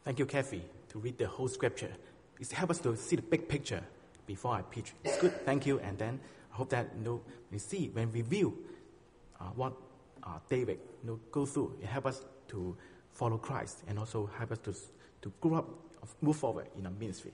Thank you, Kathy, to read the whole scripture. It helps us to see the big picture before I preach. It's good, thank you. And then I hope that we see, when we view what David go through, it helps us to follow Christ and also help us to grow up, move forward in our ministry.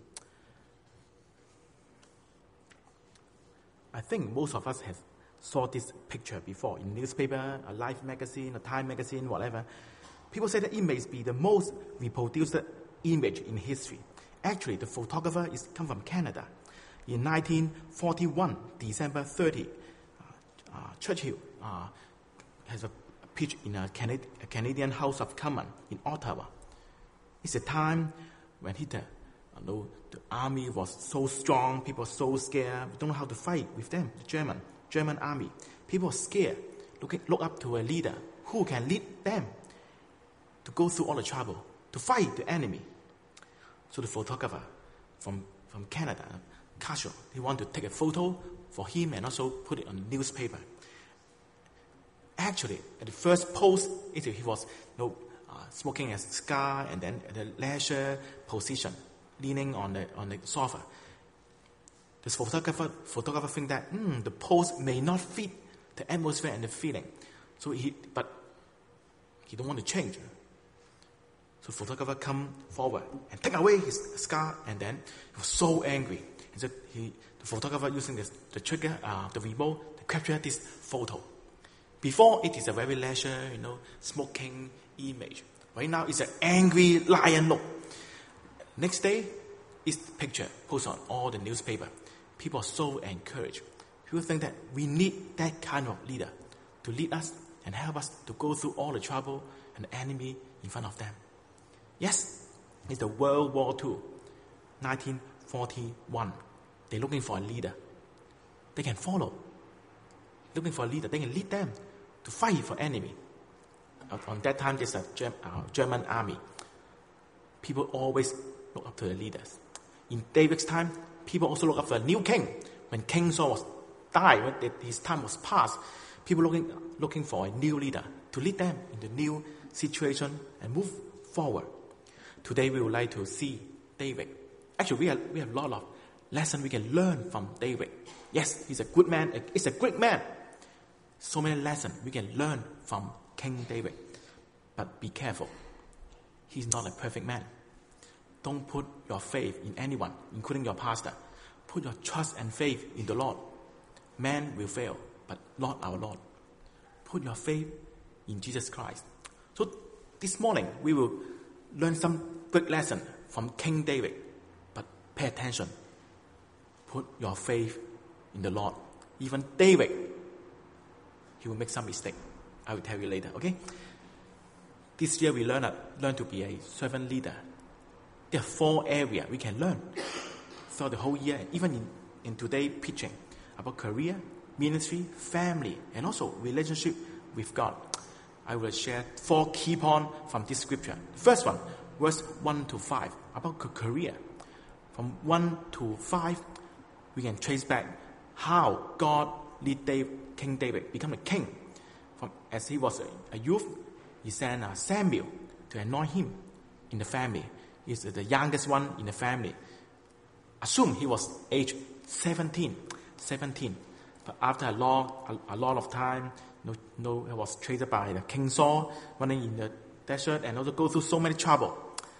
I think most of us have saw this picture before in newspaper, a Life magazine, a Time magazine, whatever. People say that it may be the most reproduced image in history. Actually, the photographer come from Canada. In 1941, December 30, Churchill has a pitch in a Canadian House of Commons in Ottawa. It's a time when the army was so strong, people were so scared, we don't know how to fight with them, the German army. People were scared, look up to a leader who can lead them to go through all the trouble, to fight the enemy. So the photographer from Canada, Cashel, he wanted to take a photo for him and also put it on the newspaper. Actually, at the first post, he was smoking a cigar and then at the leisure position, leaning on the sofa. This photographer think that the pose may not fit the atmosphere and the feeling. But he don't want to change. So photographer come forward and take away his scar, and then he was so angry. And so the photographer using the trigger, the remote, to capture this photo. Before it is a very leisure, smoking image. Right now it's an angry lion look. Next day, it's the picture posted on all the newspaper. People are so encouraged. People think that we need that kind of leader to lead us and help us to go through all the trouble and the enemy in front of them. Yes, it's the World War II, 1941. They're looking for a leader. They can follow. Looking for a leader. They can lead them to fight for enemy. On that time, there's a German army. People always look up to the leaders. In David's time, people also look up for a new king. When King Saul died, when his time was past, people looking for a new leader to lead them in the new situation and move forward. Today we would like to see David. Actually, we have a lot of lessons we can learn from David. Yes, he's a good man. He's a great man. So many lessons we can learn from King David. But be careful. He's not a perfect man. Don't put your faith in anyone, including your pastor. Put your trust and faith in the Lord. Man will fail, but not our Lord. Put your faith in Jesus Christ. So this morning, we will learn some good lesson from King David. But pay attention. Put your faith in the Lord. Even David, he will make some mistake. I will tell you later, okay? This year we learn to be a servant leader. There are 4 areas we can learn throughout the whole year, and even in today's preaching about career, ministry, family, and also relationship with God. I will share 4 key points from this scripture. First one, verse 1 to 5, about career. From 1 to 5, we can trace back how God led King David become a king. As he was a youth, he sent Samuel to anoint him in the family. He's the youngest one in the family. Assume he was age 17. But after a lot of time, he was treated by the King Saul, running in the desert, and also go through so many trouble.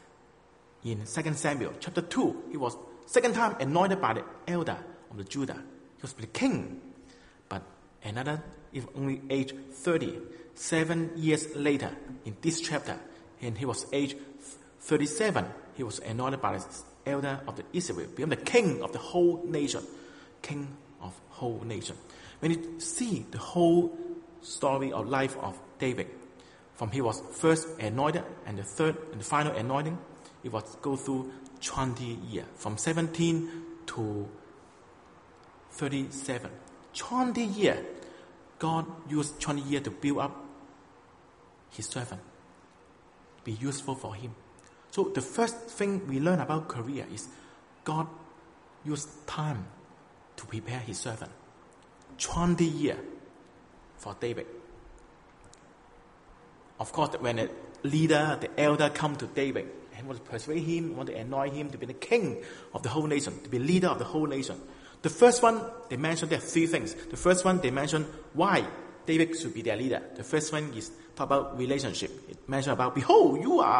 In 2 Samuel chapter 2, he was second time anointed by the elder of the Judah. He was the king. But another, if only age 30, 7 years later, in this chapter, and he was age 37, he was anointed by the elder of the Israel, became the king of the whole nation. King of whole nation. When you see the whole story of life of David, from he was first anointed and the third and the final anointing, it was go through 20 years, from 17 to 37. 20 years. God used 20 years to build up his servant, be useful for him. So the first thing we learn about career is God used time to prepare his servant. 20 years for David. Of course, when the leader, the elder come to David and want to persuade him, want to anoint him to be the king of the whole nation, to be leader of the whole nation. The first one, they mentioned there are three things. The first one, they mentioned why David should be their leader. The first one is talk about relationship. It mentioned about, behold,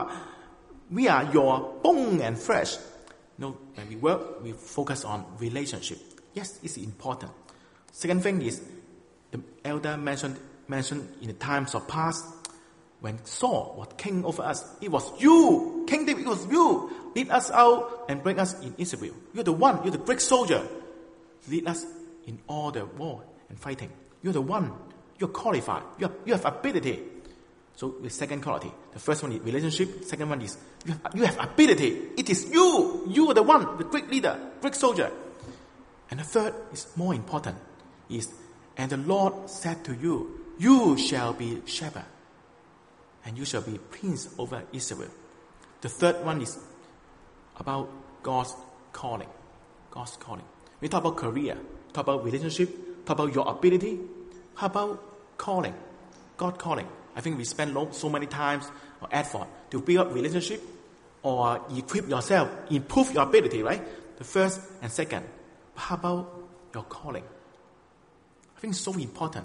we are your bone and flesh. When we work, we focus on relationship. Yes, it's important. Second thing is, the elder mentioned in the times of past, when Saul was king over us, it was you, King David, it was you, lead us out and bring us in Israel. You're the one, you're the great soldier, lead us in all the war and fighting. You're the one, you're qualified, you have ability. So the second quality, the first one is relationship, second one is you have ability. It is you are the one, the great leader, great soldier. And the third is more important, is, and the Lord said to you, you shall be shepherd, and you shall be prince over Israel. The third one is about God's calling. God's calling. We talk about career, talk about relationship, talk about your ability. How about calling? God calling. I think we spend so many times or effort to build up relationship or equip yourself, improve your ability, right? The first and second. But how about your calling? I think it's so important.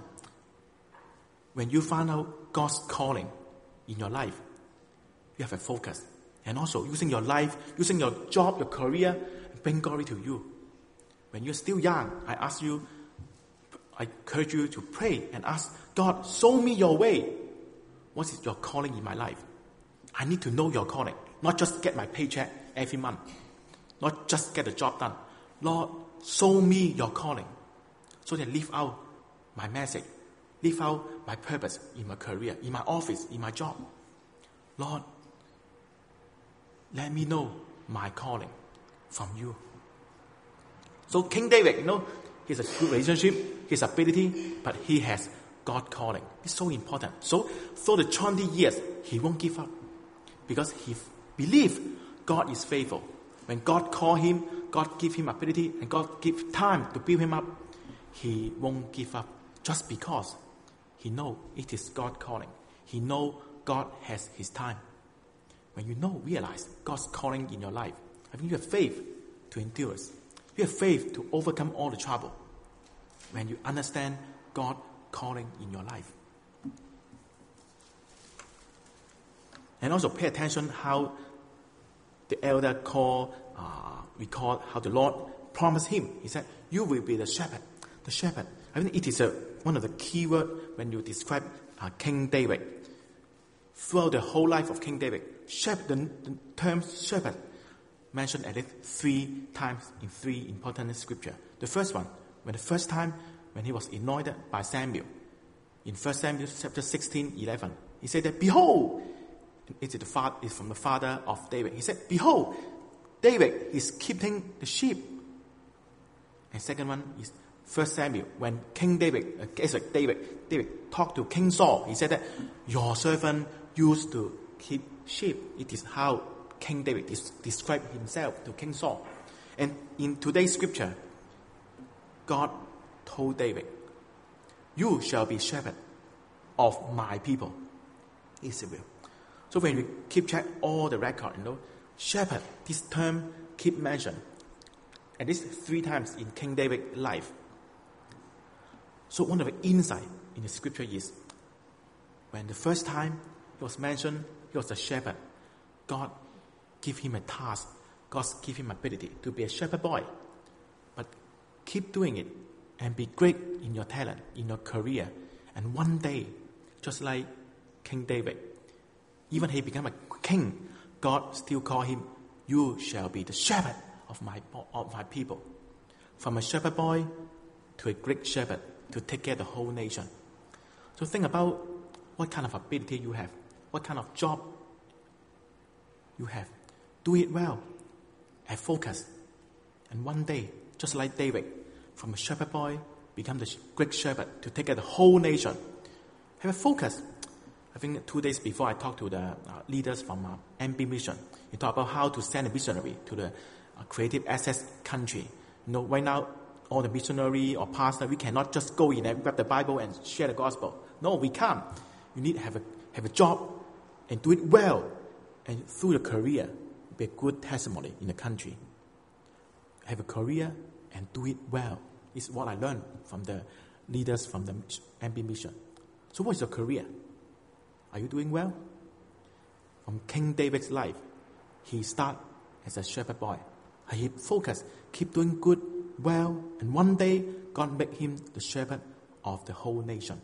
When you find out God's calling in your life, you have a focus. And also using your life, using your job, your career, bring glory to you. When you're still young, I encourage you to pray and ask God, show me your way. What is your calling in my life? I need to know your calling. Not just get my paycheck every month. Not just get the job done. Lord, show me your calling. So that I live out my message. Live out my purpose in my career, in my office, in my job. Lord, let me know my calling from you. So King David, he has a good relationship, his ability, but he has God calling. It's so important. So for the 20 years, he won't give up. Because he believes God is faithful. When God call him, God give him ability, and God give time to build him up, he won't give up. Just because he know it is God calling. He know God has his time. When you realize God's calling in your life, I think you have faith to endure. You have faith to overcome all the trouble. When you understand God calling in your life. And also pay attention how the elder recalled how the Lord promised him. He said, you will be the shepherd. The shepherd. I think it is one of the key words when you describe King David. Throughout the whole life of King David, the term shepherd mentioned at least 3 times in 3 important scripture. The first one, when he was anointed by Samuel, in 1 Samuel chapter 16:11, he said that, behold, it's from the father of David. He said, behold, David is keeping the sheep. And second one is 1 Samuel, when David talked to King Saul. He said that your servant used to keep sheep. It is how King David described himself to King Saul. And in today's scripture, God told David, you shall be shepherd of my people, Israel. So when you keep track all the record, shepherd, this term keep mentioned at least 3 times in King David's life. So one of the insight in the scripture is, when the first time he was mentioned, he was a shepherd. God give him a task. God give him ability to be a shepherd boy. But keep doing it and be great in your talent, in your career. And one day, just like King David, even he became a king, God still call him, you shall be the shepherd of my people. From a shepherd boy to a great shepherd to take care of the whole nation. So think about what kind of ability you have, what kind of job you have. Do it well, have focus. And one day, just like David, from a shepherd boy, become the great shepherd to take care of the whole nation. Have a focus. I think 2 days before I talked to the leaders from MB Mission. We talked about how to send a missionary to the creative access country. Right now, all the missionary or pastor, we cannot just go in and grab the Bible and share the gospel. No, we can't. You need to have a job and do it well. And through your career, be a good testimony in the country. Have a career and do it well. It's what I learned from the leaders from the MB mission. So what is your career? Are you doing well? From King David's life, he started as a shepherd boy. He focused, keep doing good, well, and one day God made him the shepherd of the whole nation.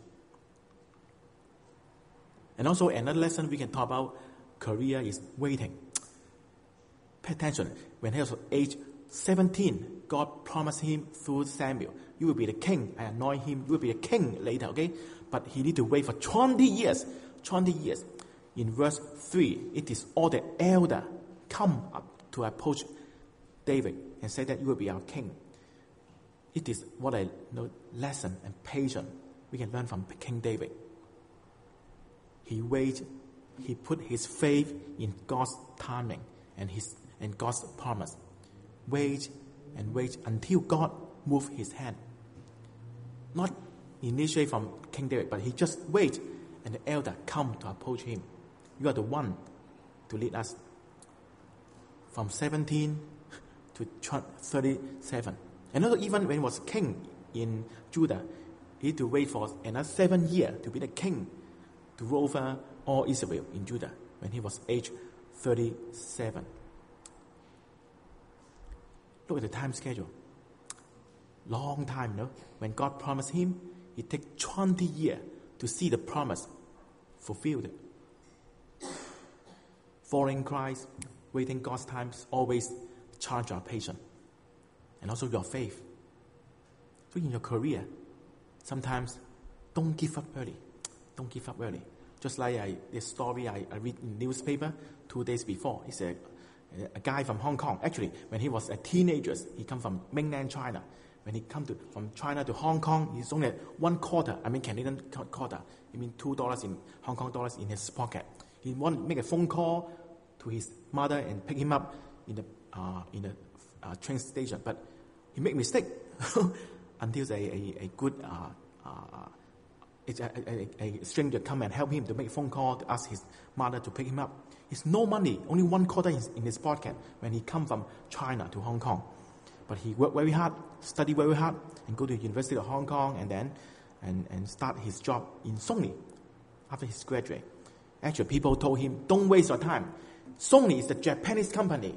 And also another lesson we can talk about career is waiting. Pay attention. When he was age 17, God promised him through Samuel, you will be the king. I anoint him, you will be a king later, okay? But he need to wait for 20 years. 20 years. In verse 3, it is all the elder come up to approach David and say that you will be our king. It is what a lesson and patience we can learn from King David. He waited. He put his faith in God's timing and God's promise. Wait and wait until God moved his hand. Not initially from King David, but he just wait and the elder come to approach him. You are the one to lead us. From 17 to 37. And also even when he was king in Judah, he had to wait for another 7 years to be the king to rule over all Israel in Judah when he was age 37. Look at the time schedule. Long time, no? When God promised him, it takes 20 years to see the promise fulfilled. Following Christ, waiting God's time, always challenge our patience and also your faith. So in your career, sometimes don't give up early. Don't give up early. Just like this story I read in the newspaper 2 days before. It's a guy from Hong Kong. Actually, when he was a teenager, he come from mainland China. When he come from China to Hong Kong, he's only Canadian quarter. It means $2 in Hong Kong dollars in his pocket. He want to make a phone call to his mother and pick him up in the train station, but he made mistake until a good a stranger come and help him to make a phone call to ask his mother to pick him up. He's no money, only $1 in his pocket when he come from China to Hong Kong. But he worked very hard, studied very hard, and go to the University of Hong Kong and then and start his job in Sony after his graduate. Actually, people told him, don't waste your time. Sony is a Japanese company,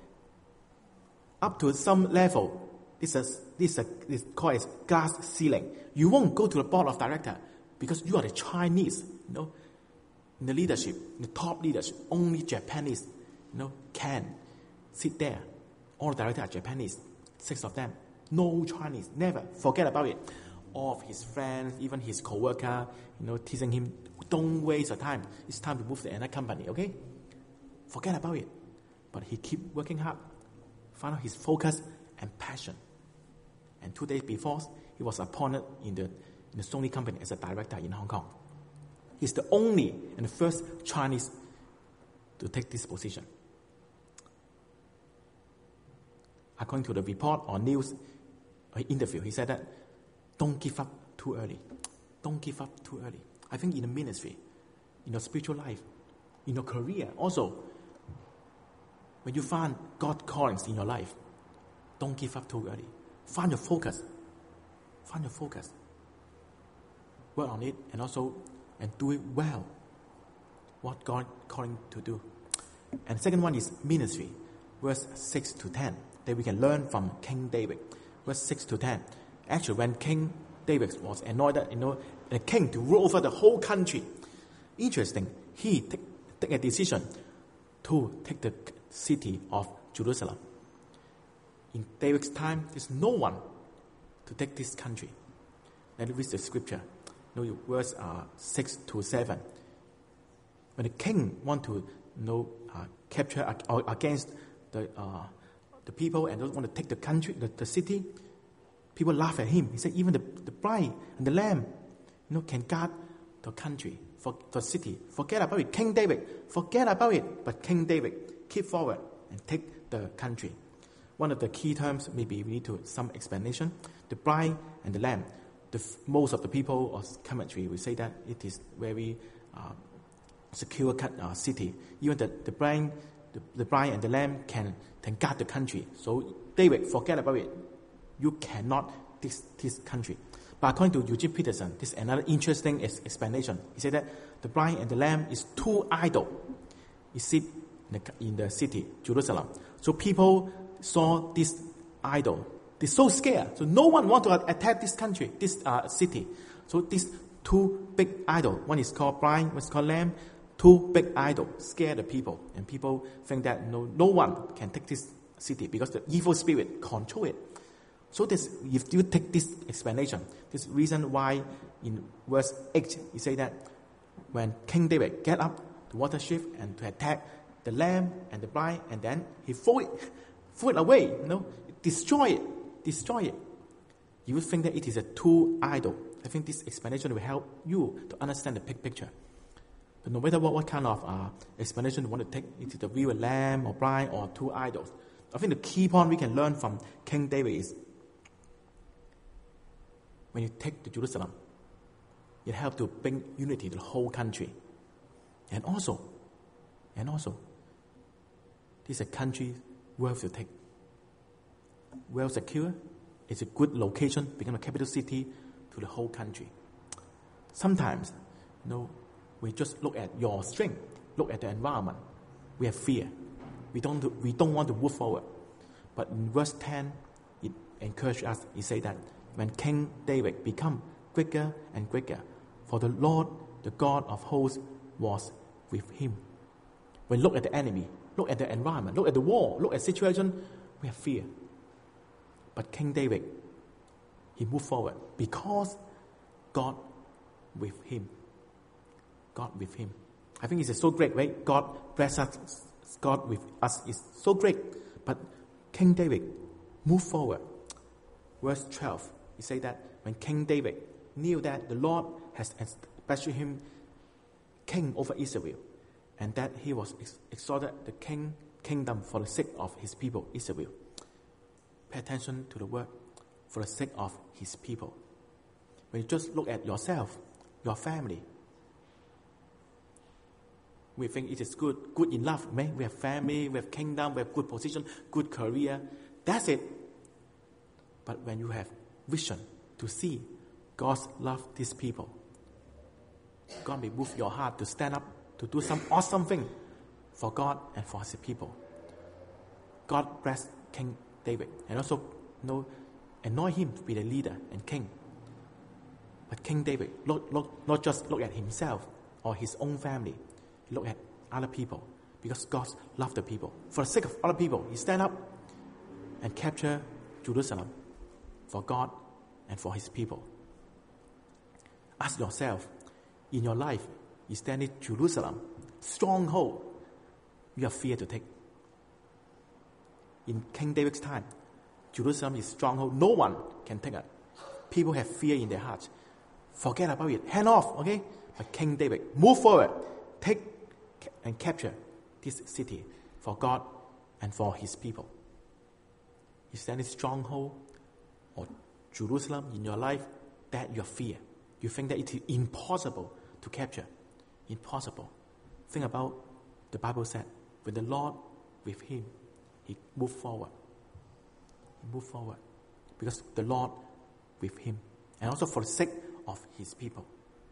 Up to some level, this is called as glass ceiling. You won't go to the board of director because you are the Chinese, In the leadership, in the top leadership, only Japanese, can sit there. All the directors are Japanese, 6 of them. No Chinese, never. Forget about it. All of his friends, even his co-worker, teasing him, don't waste your time. It's time to move to another company, okay? Forget about it. But he keep working hard, find out his focus and passion. And 2 days before, he was appointed in the Sony company as a director in Hong Kong. He's the only and the first Chinese to take this position. According to the report or news interview, he said that don't give up too early. Don't give up too early. I think in the ministry, in your spiritual life, in your career, also, when you find God's callings in your life, don't give up too early. Find your focus. Find your focus. Work on it and do it well. What God calling to do. And the second one is ministry, verse 6 to 10. That we can learn from King David. Verse 6 to 10. Actually, when King David was anointed, a king to rule over the whole country. Interesting, he take a decision to take the city of Jerusalem. In David's time, there's no one to take this country. Let me read the scripture. Verse 6 to 7. When the king want to capture against the people and don't want to take the country, the city, people laugh at him. He said, even the bride and the lamb, can guard the country, for the city. Forget about it. King David, forget about it. But King David, keep forward and take the country. One of the key terms, maybe we need some explanation. The bride and the lamb. Most of the people or commentary will say that it is very secure city. Even the bride the bride and the lamb can guard the country. So David, forget about it. You cannot this country. But according to Eugene Peterson, this is another interesting explanation. He said that the bride and the lamb is two idols. It sit in the city, Jerusalem. So people saw this idol. They're so scared. So no one want to attack this country, this city. So these two big idols, one is called bride, one is called lamb. Two big idols scare the people. And people think that no one can take this city because the evil spirit control it. So this, if you take this explanation, this reason why in verse 8, he say that when King David get up to water shift and to attack the lamb and the bride, and then he throw it away, destroy it. You would think that it is a two idol. I think this explanation will help you to understand the big picture. But no matter what kind of explanation you want to take, it is the real lamb or bride or two idols. I think the key point we can learn from King David is when you take to Jerusalem, it helps to bring unity to the whole country. And also, this is a country worth to take. Well secure, it's a good location, become a capital city to the whole country. Sometimes, we just look at your strength, look at the environment. We have fear. We don't want to move forward. But in verse 10, it encourages us. It says that when King David become greater and greater, for the Lord, the God of hosts, was with him. When look at the enemy, look at the environment, look at the war, look at the situation, we have fear. But King David, he moved forward because God with him. God with him. I think it's so great, right? God bless us. God with us is so great. But King David moved forward. Verse 12, he said that when King David knew that the Lord has established him king over Israel, and that he was exalted the kingdom for the sake of his people, Israel. Pay attention to the word, for the sake of his people. When you just look at yourself, your family, we think it is good enough. Man. We have family, we have kingdom, we have good position, good career. That's it. But when you have vision to see God's love these people, God may move your heart to stand up, to do some awesome thing for God and for his people. God bless King David and also anoint him to be the leader and king. But King David not just look at himself or his own family. He look at other people because God loves the people. For the sake of other people, he stand up and capture Jerusalem for God and for his people. Ask yourself, in your life, you stand in Jerusalem, stronghold, you have fear to take. In King David's time, Jerusalem is stronghold. No one can take it. People have fear in their hearts. Forget about it. Hand off, okay? But King David, move forward. Take and capture this city for God and for his people. You stand in stronghold or Jerusalem in your life that you have fear. You think that it is impossible to capture. Impossible. Think about the Bible said, when the Lord with him, he moved forward. He moved forward because the Lord with him, and also for the sake of his people.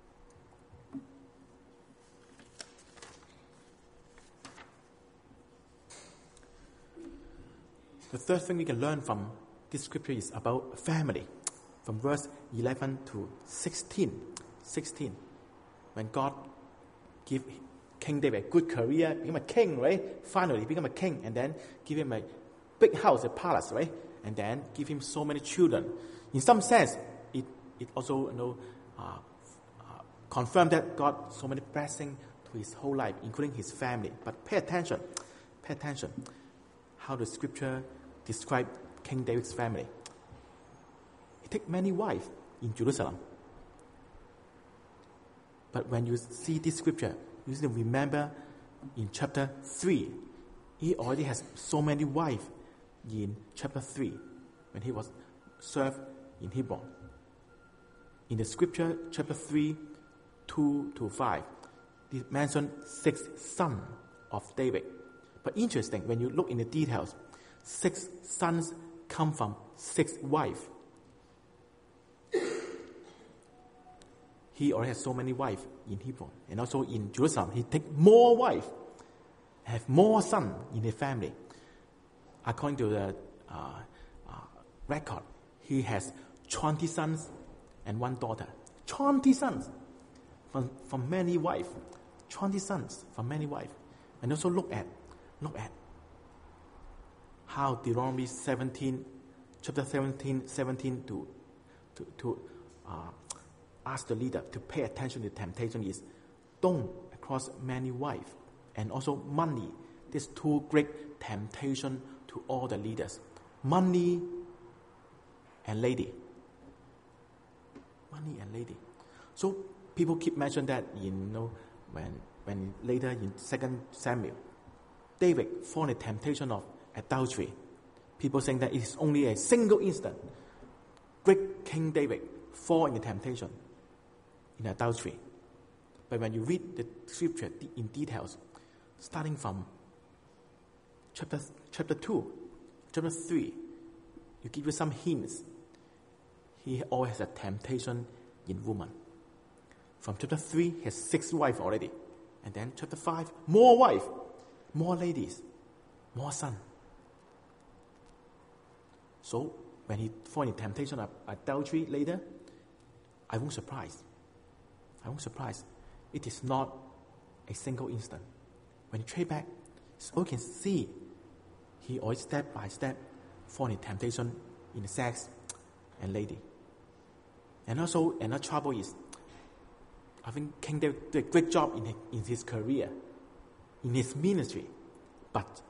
The third thing we can learn from this scripture is about family. From verse 11 to 16. When God give King David a good career, become a king, right? Finally, become a king, and then give him a big house, a palace, right? And then give him so many children. In some sense, it also confirmed that God so many blessings to his whole life, including his family. But pay attention how the scripture describe King David's family. He took many wives in Jerusalem. But when you see this scripture, you need to remember in chapter 3, he already has so many wives in chapter 3 when he was served in Hebron. In the scripture, chapter 3, 2 to 5, it mentioned 6 sons of David. But interesting, when you look in the details, 6 sons come from 6 wives. He already has so many wives in Hebron. And also in Jerusalem, he take more wives, have more sons in his family. According to the record, he has 20 sons and 1 daughter. 20 sons from many wives. 20 sons from many wives. And also look at how Deuteronomy 17, chapter 17 to ask the leader to pay attention to temptation is don't across many wives and also money. These 2 great temptations to all the leaders. Money and lady. Money and lady. So people keep mentioning that when later in 2 Samuel, David fall in the temptation of adultery. People saying that it is only a single instant. Great King David fall in the temptation in adultery. But when you read the scripture in details, starting from chapter 2, chapter 3, you give you some hints. He always has a temptation in woman. From chapter 3, he has 6 wives already. And then chapter 5, more wives, more ladies, more sons. So when he fall in temptation of adultery later, I won't surprise. It is not a single instant. When you trace back, so you can see he always step by step fall in temptation in sex and lady. And also another trouble is, I think King David did a great job in his career, in his ministry, but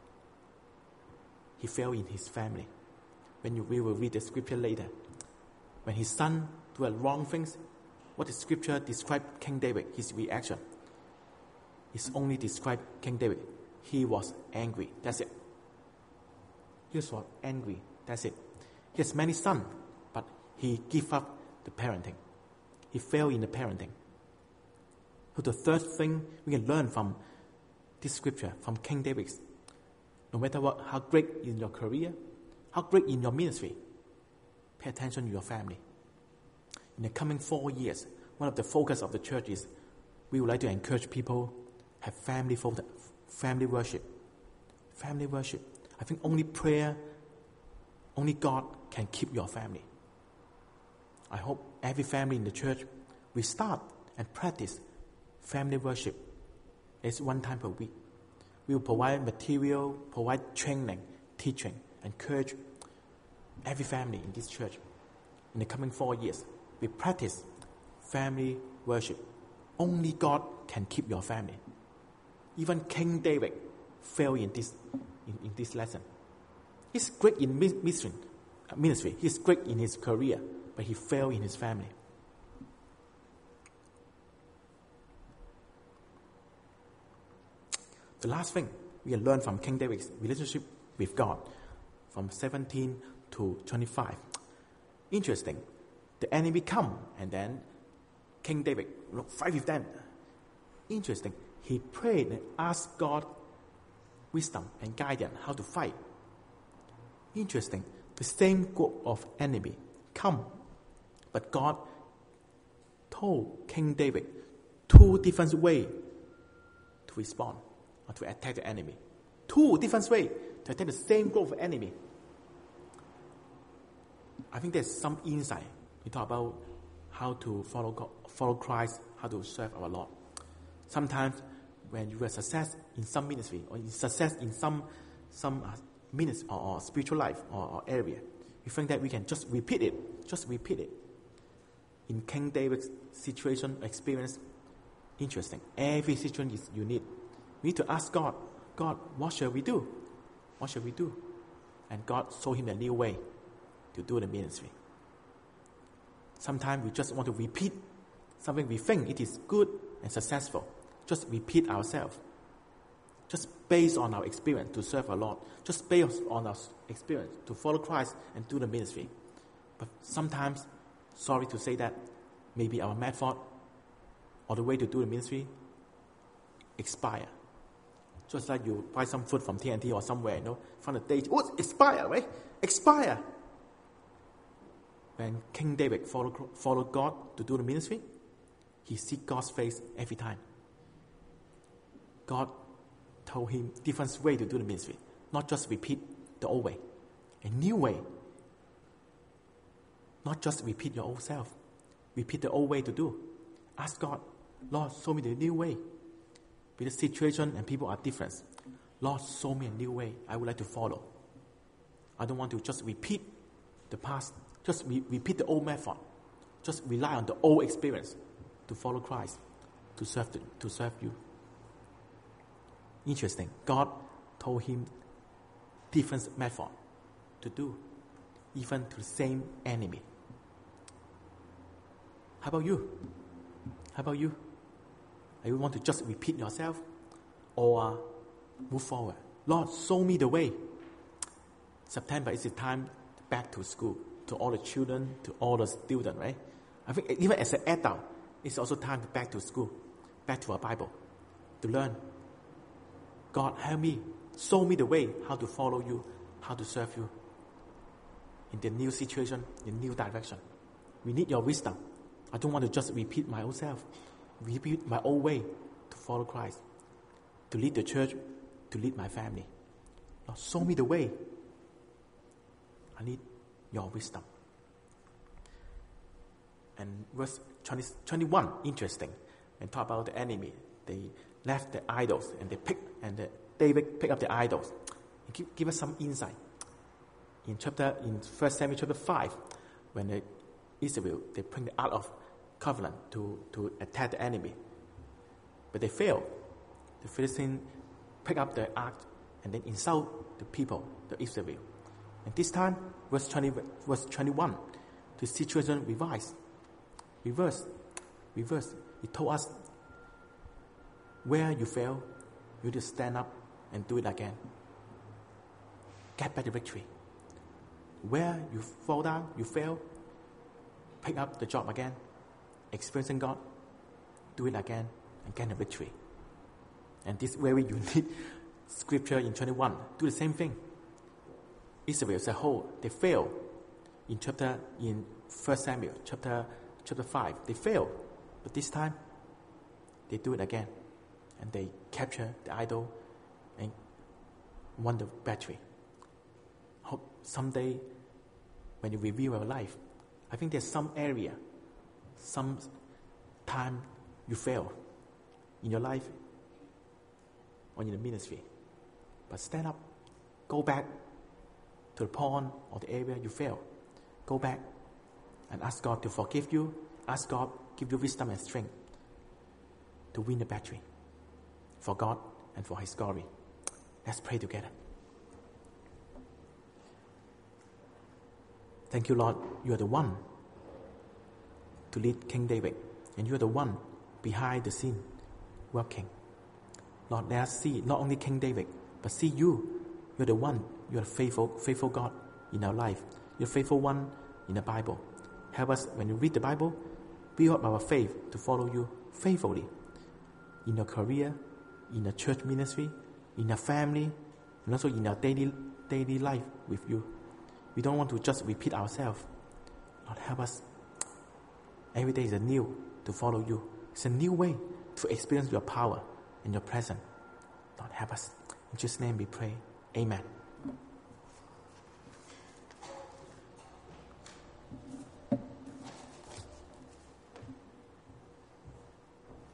he failed in his family. We will read the scripture later. When his son do wrong things, what the scripture describe King David, his reaction, is only describe King David. He was angry. That's it. He was angry. That's it. He has many sons, but he gave up the parenting. He failed in the parenting. So the third thing we can learn from this scripture, from King David, no matter how great in your career, how great in your ministry, pay attention to your family. In the coming 4 years, one of the focus of the church is we would like to encourage people have family worship. Family worship. I think only prayer, only God can keep your family. I hope every family in the church will start and practice family worship. It's 1 time per week. We will provide material, provide training, teaching, encourage every family in this church. In the coming 4 years, we practice family worship. Only God can keep your family. Even King David failed in this lesson. He's great in ministry. He's great in his career, but he failed in his family. The last thing we can learn from King David's relationship with God, from 17 to 25. Interesting. The enemy come, and then King David fight with them. Interesting. He prayed and asked God wisdom and guidance how to fight. Interesting. The same group of enemy come, but God told King David 2 different ways to respond or to attack the enemy. 2 different ways to attack the same group of enemy. I think there's some insight. We talk about how to follow Christ, how to serve our Lord. Sometimes when you are success in some ministry or success in some ministry or spiritual life or area, we think that we can just repeat it. In King David's situation, experience, interesting. Every situation is unique. We need to ask God, what shall we do? What shall we do? And God showed him a new way to do the ministry. Sometimes we just want to repeat something we think it is good and successful. Just repeat ourselves. Just based on our experience to serve our Lord. Just based on our experience to follow Christ and do the ministry. But sometimes, sorry to say that, maybe our method or the way to do the ministry expire. Just like you buy some food from TNT or somewhere, from the date, expire, right? Expire. When King David followed God to do the ministry, he seek God's face every time. God told him different way to do the ministry, not just repeat the old way, a new way. Not just repeat your old self, repeat the old way to do. Ask God, Lord, show me the new way. Because the situation and people are different. Lord, show me a new way I would like to follow. I don't want to just repeat the past, just repeat the old method, just rely on the old experience to follow Christ, to serve you. Interesting. God told him different method to do, even to the same enemy. How about you? How about you? Are you want to just repeat yourself or move forward? Lord, show me the way. September is the time back to school, to all the children, to all the students, right? I think even as an adult, it's also time back to school, back to our Bible, to learn. God, help me, show me the way, how to follow you, how to serve you in the new situation, in new direction. We need your wisdom. I don't want to just repeat my old self, repeat my old way to follow Christ, to lead the church, to lead my family. Lord, show me the way. I need your wisdom. And verse 21, interesting. And talk about the enemy. They left the idols and David picked up the idols. And give us some insight. In 1 Samuel chapter 5, when Israel, they bring the Ark of Covenant to attack the enemy. But they failed. The Philistines pick up the Ark and then insult the people, the Israel. And this time, verse 21, the situation reversed. He told us, where you fail, you just stand up and do it again. Get back the victory. Where you fall down, you fail, pick up the job again, experiencing God, do it again, and get the victory. And this very unique scripture in 21, do the same thing. Israel as a whole, they failed in 1 Samuel chapter 5. They failed, but this time they do it again, and they capture the idol and won the victory. Hope someday, when you review your life, I think there's some area, some time you fail in your life or in the ministry. But stand up, go back to the pond or the area you fail. Go back and ask God to forgive you. Ask God give you wisdom and strength to win the battle for God and for His glory. Let's pray together. Thank you, Lord. You are the one to lead King David, and you are the one behind the scene working. Lord, let us see not only King David, but see you. You're the one. You're a faithful God in our life. You're a faithful one in the Bible. Help us when you read the Bible, build up our faith to follow you faithfully in your career, in the church ministry, in our family, and also in our daily life with you. We don't want to just repeat ourselves. Lord, help us. Every day is a new to follow you. It's a new way to experience your power and your presence. Lord, help us. In Jesus' name we pray. Amen.